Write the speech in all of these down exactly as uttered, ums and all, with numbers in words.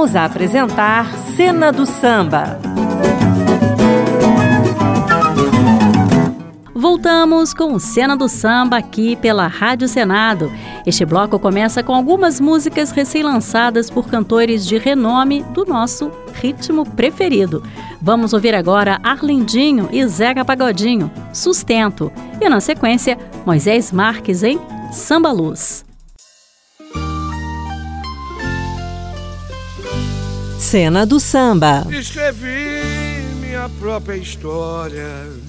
Voltamos a apresentar Cena do Samba. Voltamos com Cena do Samba aqui pela Rádio Senado. Este bloco começa com algumas músicas recém-lançadas por cantores de renome do nosso ritmo preferido. Vamos ouvir agora Arlindinho e Zeca Pagodinho, Sustento. E na sequência, Moisés Marques em Samba Luz. Cena do Samba. Escrevi minha própria história,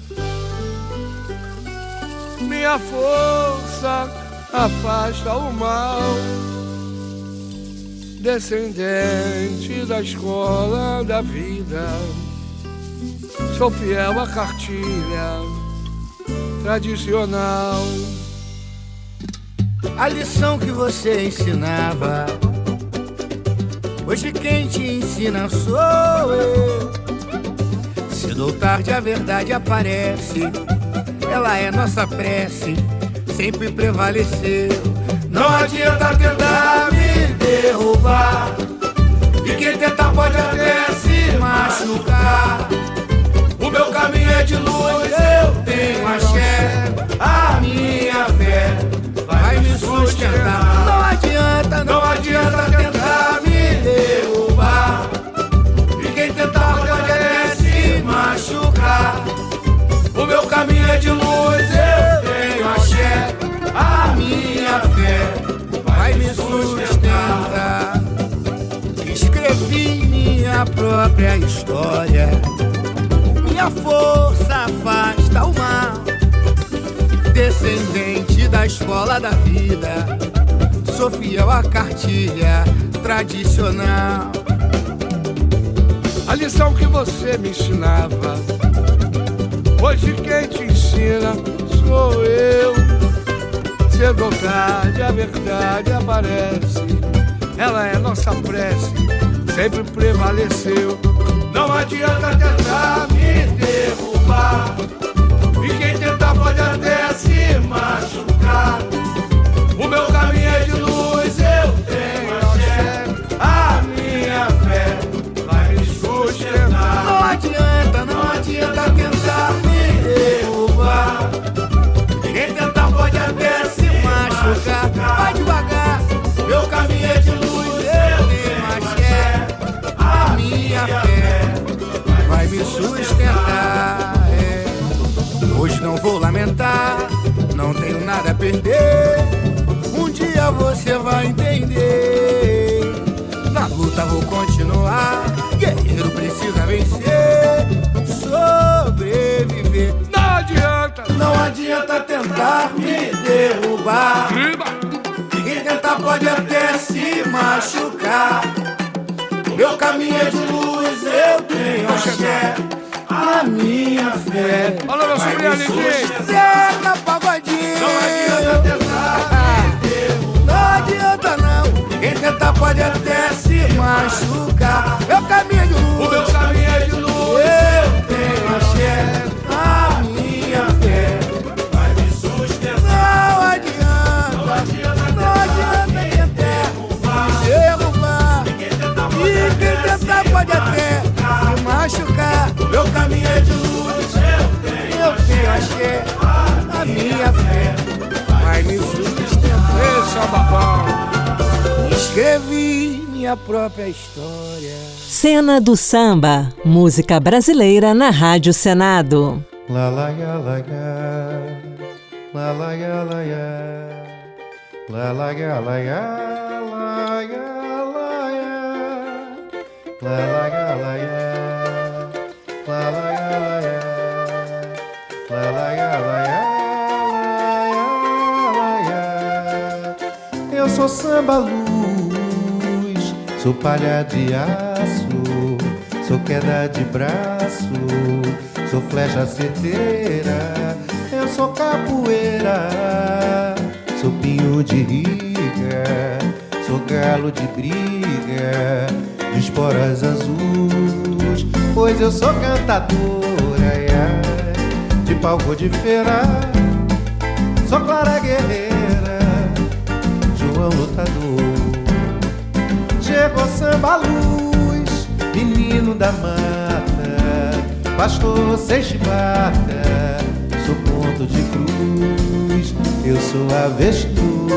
minha força afasta o mal, descendente da escola da vida, sou fiel à cartilha tradicional. A lição que você ensinava, hoje quem te ensina sou eu. Cedo ou tarde a verdade aparece, ela é nossa prece, sempre prevaleceu. Não adianta tentar me derrubar, e quem tentar pode até se machucar. O meu caminho é de luz, eu tenho axé, a minha fé vai me sustentar. Não adianta, não adianta tentar me derrubar, e quem tentar pode até se machucar. O meu caminho é de luz, eu tenho axé, a minha fé vai me sustentar. Escrevi minha própria história, minha força afasta o mal, descendente da escola da vida, sou fiel à cartilha tradicional. A lição que você me ensinava, hoje quem te ensina sou eu. Cedo ou tarde a verdade aparece, ela é nossa prece, sempre prevaleceu. Não adianta tentar me derrubar, e quem tentar pode até se machucar. O meu caminho é de luz, eu tenho axé, a minha fé vai me sustentar. Não adianta, não adianta tentar me derrubar, quem tentar pode até se machucar. Vai devagar, meu caminho é de luz, eu tenho axé, a minha fé vai me sustentar. É. Hoje não vou lamentar, não tenho nada a perder, um dia você vai entender. Na luta vou continuar, guerreiro precisa vencer, sobreviver. Não adianta, não adianta tentar me derrubar, quem tentar pode até se machucar. Meu caminho é de luz, eu tenho axé, a minha fé alô, meu sobrinho Arlindinho, Zeca Pagodinho. Não adianta tentar me derrubar, não adianta não, quem tentar pode até se machucar. Meu caminho é de luz, o meu caminho é de luz, eu tenho axé, a minha fé vai me sustentar. Não adianta, não adianta, não adianta tentar me derrubar, e quem tentar pode até se machucar. Meu caminho é de luz, eu tenho axé, a minha fé vai me sustentar. Esse é o babão. Escrevi minha própria história. Cena do Samba, música brasileira na Rádio Senado. La la ya la ya, la la ya la ya, la la ya la ya, la ya la ya, la la ya la ya, la la ya la ya, la la ya la ya, la ya. Eu sou samba luz, sou palha de aço, sou queda de braço, sou flecha certeira, eu sou capoeira, sou pinho de riga, sou galo de briga, de esporas azuis, pois eu sou cantadora, ai, ai, de palco de feira, sou Clara guerreira, João lutador, chegou samba luz. menino da mata, pastor sem chibata, sou ponto de cruz, eu sou avestruz,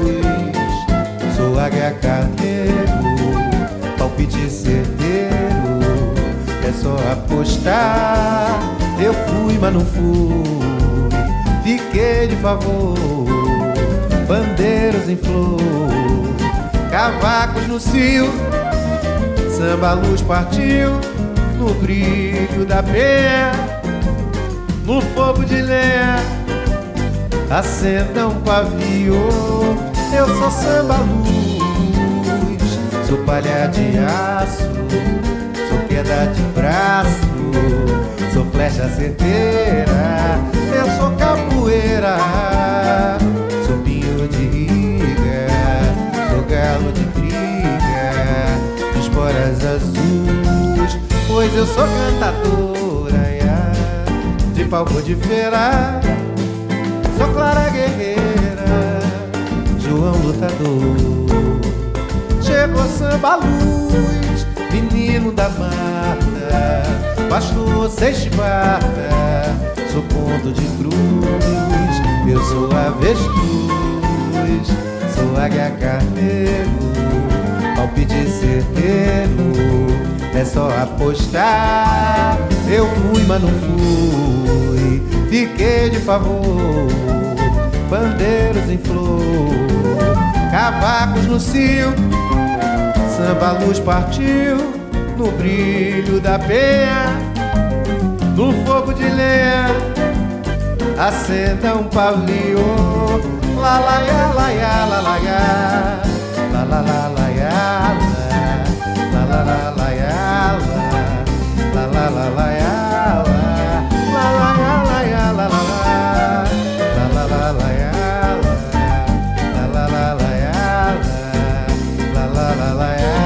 sou águia carneiro, palpite certeiro, é só apostar. Eu fui, mas não fui, fiquei de favor, bandeiras em flor, cavacos no cio, samba luz partiu, no brilho da penha, no fogo de lenha, acenda um pavio. Eu sou samba luz, sou palha de aço, sou queda de braço, sou flecha certeira, eu sou capoeira, sou pinho de riga, sou galo de briga, de esporas azuis, pois eu sou cantadora, ya, de palco de feira, sou Clara guerreira, João lutador. Chegou samba luz, menino da mata, pastor sem chibata, sou ponto de cruz, eu sou avestruz, sou águia carneiro, palpite certeiro, é só apostar. Eu fui, mas não fui, fiquei de favor, bandeiros em flor, cavacos no cio, samba luz partiu, no brilho da penha, no fogo de lenha, acenda um pavio. La la ya, la ya, la la ya, la la la la ya, la la la la ya, la la la la ya, la la ya, la ya, la la la, la la la la ya, la la la la ya, la la la la ya.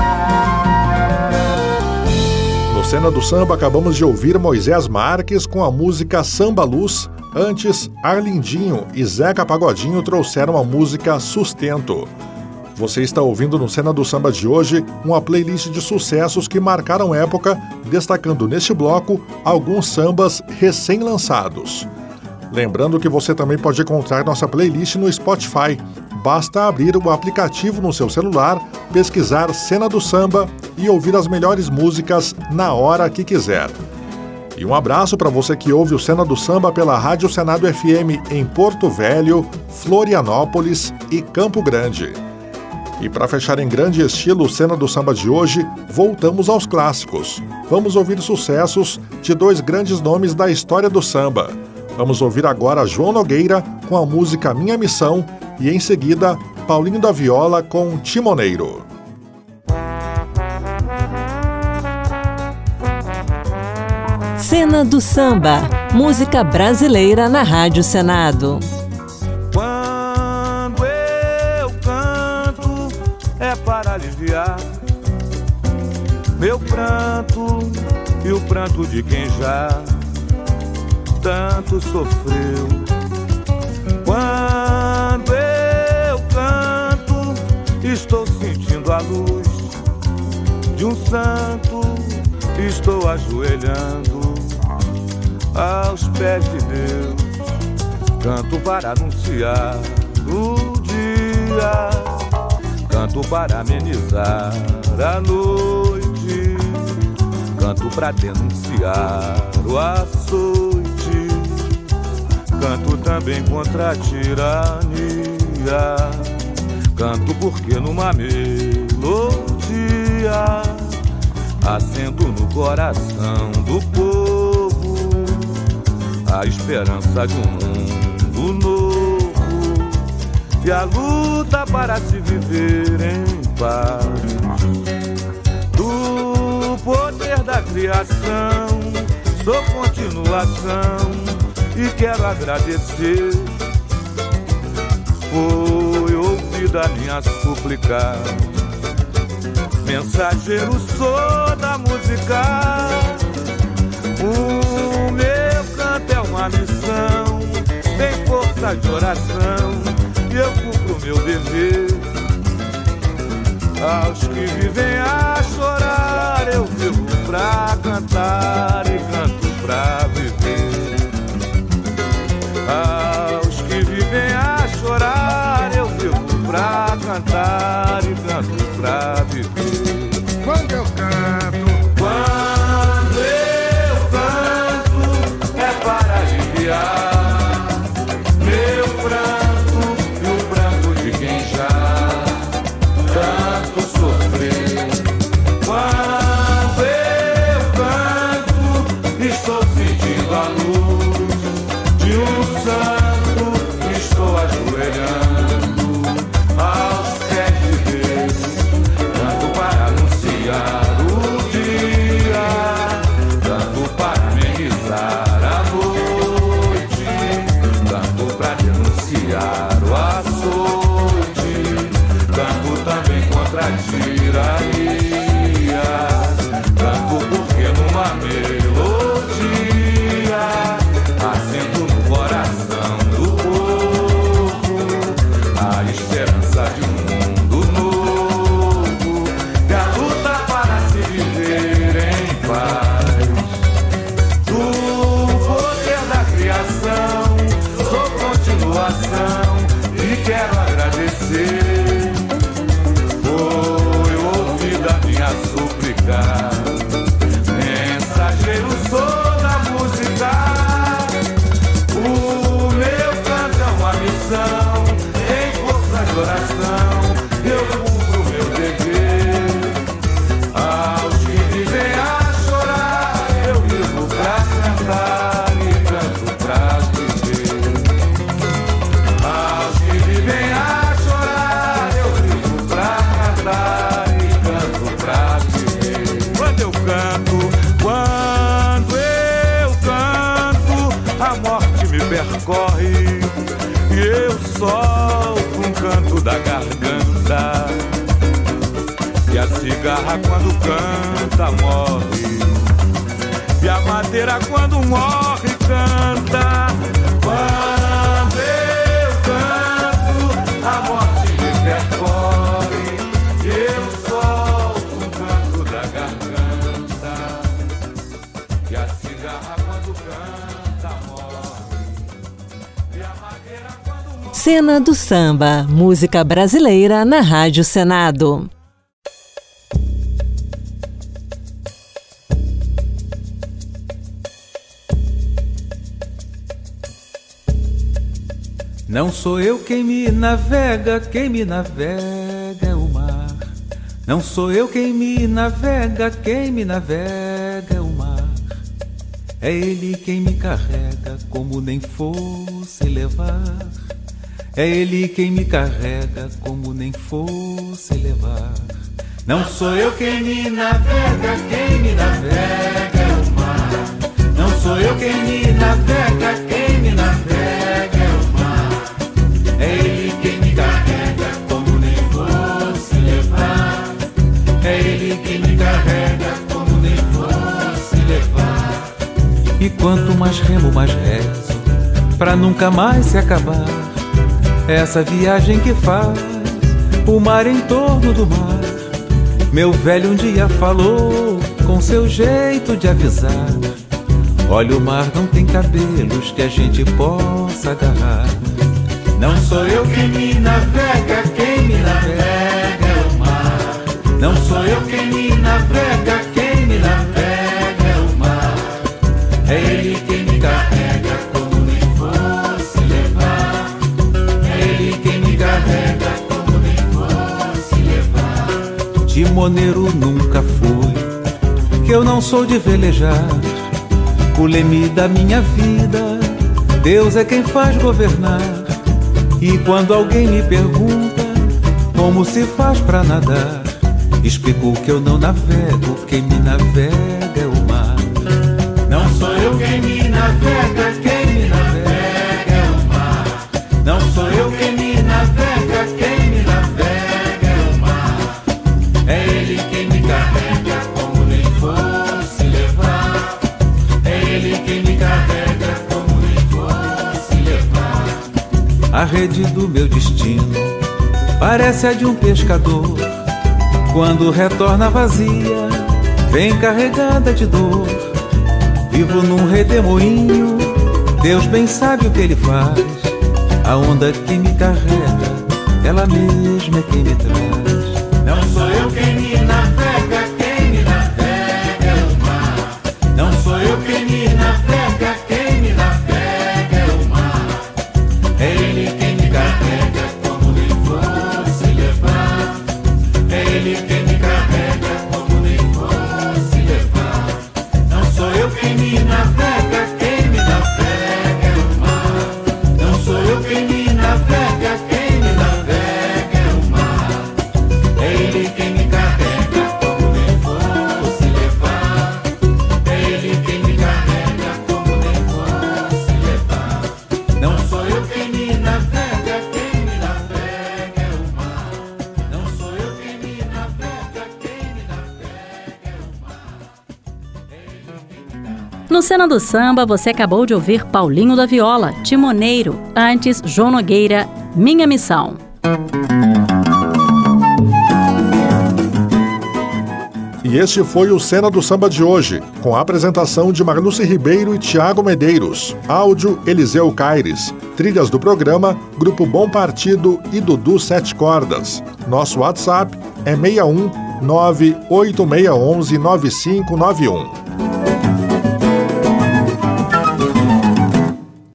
No Cena do Samba acabamos de ouvir Moisés Marques com a música Samba Luz. Antes, Arlindinho e Zeca Pagodinho trouxeram a música Sustento. Você está ouvindo no Cena do Samba de hoje uma playlist de sucessos que marcaram época, destacando neste bloco alguns sambas recém-lançados. Lembrando que você também pode encontrar nossa playlist no Spotify. Basta abrir o aplicativo no seu celular, pesquisar Cena do Samba e ouvir as melhores músicas na hora que quiser. E um abraço para você que ouve o Cena do Samba pela Rádio Senado F M em Porto Velho, Florianópolis e Campo Grande. E para fechar em grande estilo o Cena do Samba de hoje, voltamos aos clássicos. Vamos ouvir sucessos de dois grandes nomes da história do samba. Vamos ouvir agora João Nogueira com a música Minha Missão e em seguida Paulinho da Viola com Timoneiro. Cena do Samba, música brasileira na Rádio Senado. Quando eu canto é para aliviar meu pranto e o pranto de quem já tanto sofreu. Quando eu canto, estou sentindo a luz de um santo, estou ajoelhando aos pés de Deus. Canto para anunciar o dia, canto para amenizar a noite, canto para denunciar o açoite, canto também contra a tirania, canto porque numa melodia acendo no coração do povo a esperança de um mundo novo e a luta para se viver em paz. Do poder da criação sou continuação e quero agradecer. Foi ouvida a minha súplica, mensageiro sou da música. O meu canto é uma missão, tem força de oração e eu cumpro o meu dever. Aos que vivem a chorar eu vivo pra cantar e canto pra viver. Aos que vivem a chorar, eu vivo pra cantar e canto pra viver. Quando eu canto, quando eu canto, é para aliviar meu pranto e o pranto de quem já tanto sofreu. Quando eu canto, estou sentindo a luz de um santo, estou ajoelhando aos pés de Deus, canto para anunciar o dia, canto para amenizar a noite, canto para denunciar o açoite, canto também contra a tiraria, canto porque numa melodia acendo no coração do povo a esperança de um mundo novo e a luta para se viver em paz. Do poder da criação sou continuação e quero agradecer. Foi ouvida minha súplica, mensageiro sou da música. O meu canto é uma missão, em força de oração eu cumpro meu dever. Aos que vivem a chorar, eu vivo pra cantar e canto pra viver. Aos que vivem a chorar, eu vivo pra cantar e canto pra viver. Quando eu canto, quando eu canto, a morte me percorre e eu solto um canto da garganta. E a cigarra quando canta morre, e a madeira quando morre canta. Quando eu canto, a morte me percorre e eu solto um canto da garganta. E a cigarra quando canta morre, e a madeira quando morre. Cena do Samba, música brasileira na Rádio Senado. Não sou eu quem me navega, quem me navega é o mar. Não sou eu quem me navega, quem me navega é o mar. É ele quem me carrega como nem fosse levar. É ele quem me carrega como nem fosse levar. Não sou eu quem me navega, quem me navega é o mar. Não sou eu quem me navega, quem me navega é o mar. É ele quem me carrega como nem fosse levar. É ele quem me carrega como nem fosse levar. E quanto mais remo, mais rezo, pra nunca mais se acabar essa viagem que faz o mar em torno do mar. Meu velho um dia falou com seu jeito de avisar: olha, o mar não tem cabelos que a gente possa agarrar. Não sou eu quem me navega, quem me navega é o mar. Não sou eu quem me navega, quem me navega é o mar. É ele quem me carrega como nem fosse levar. É ele quem me carrega como nem fosse levar. Timoneiro nunca fui, que eu não sou de velejar. O leme da minha vida, Deus é quem faz governar. E quando alguém me pergunta como se faz pra nadar, explico que eu não navego, quem me navega é o mar. Não sou eu quem me navega, quem me navega é o mar. Não sou eu quem me navega, quem me navega é o mar. É ele quem me carrega como nem fosse levar. É ele quem me carrega como nem fosse levar. A rede do meu destino parece a de um pescador. Quando retorna vazia, vem carregada de dor. Vivo num redemoinho, Deus bem sabe o que ele faz. A onda que me carrega, ela mesma é quem me traz. Não sou eu quem me navega, quem me navega é o mar. Não sou eu quem me navega, quem me navega é o mar. É ele quem me carrega como nem fosse levar. É ele quem me carrega como nem fosse levar. Não sou eu quem me navega, quem me navega é o mar. Não sou eu quem me navega, quem me navega é o mar. É ele quem me carrega como nem fosse levar. É ele quem me carrega como nem fosse levar. Não sou eu quem me navega, quem me navega é o mar. Não sou eu quem me navega, quem me navega é o mar. No Cena do Samba, você acabou de ouvir Paulinho da Viola, Timoneiro. Antes, João Nogueira, Minha Missão. E este foi o Cena do Samba de hoje, com a apresentação de Marluce Ribeiro e Tiago Medeiros. Áudio, Eliseu Caires. Trilhas do programa, Grupo Bom Partido e Dudu Sete Cordas. Nosso WhatsApp é seis um nove oito seis um um nove cinco nove um.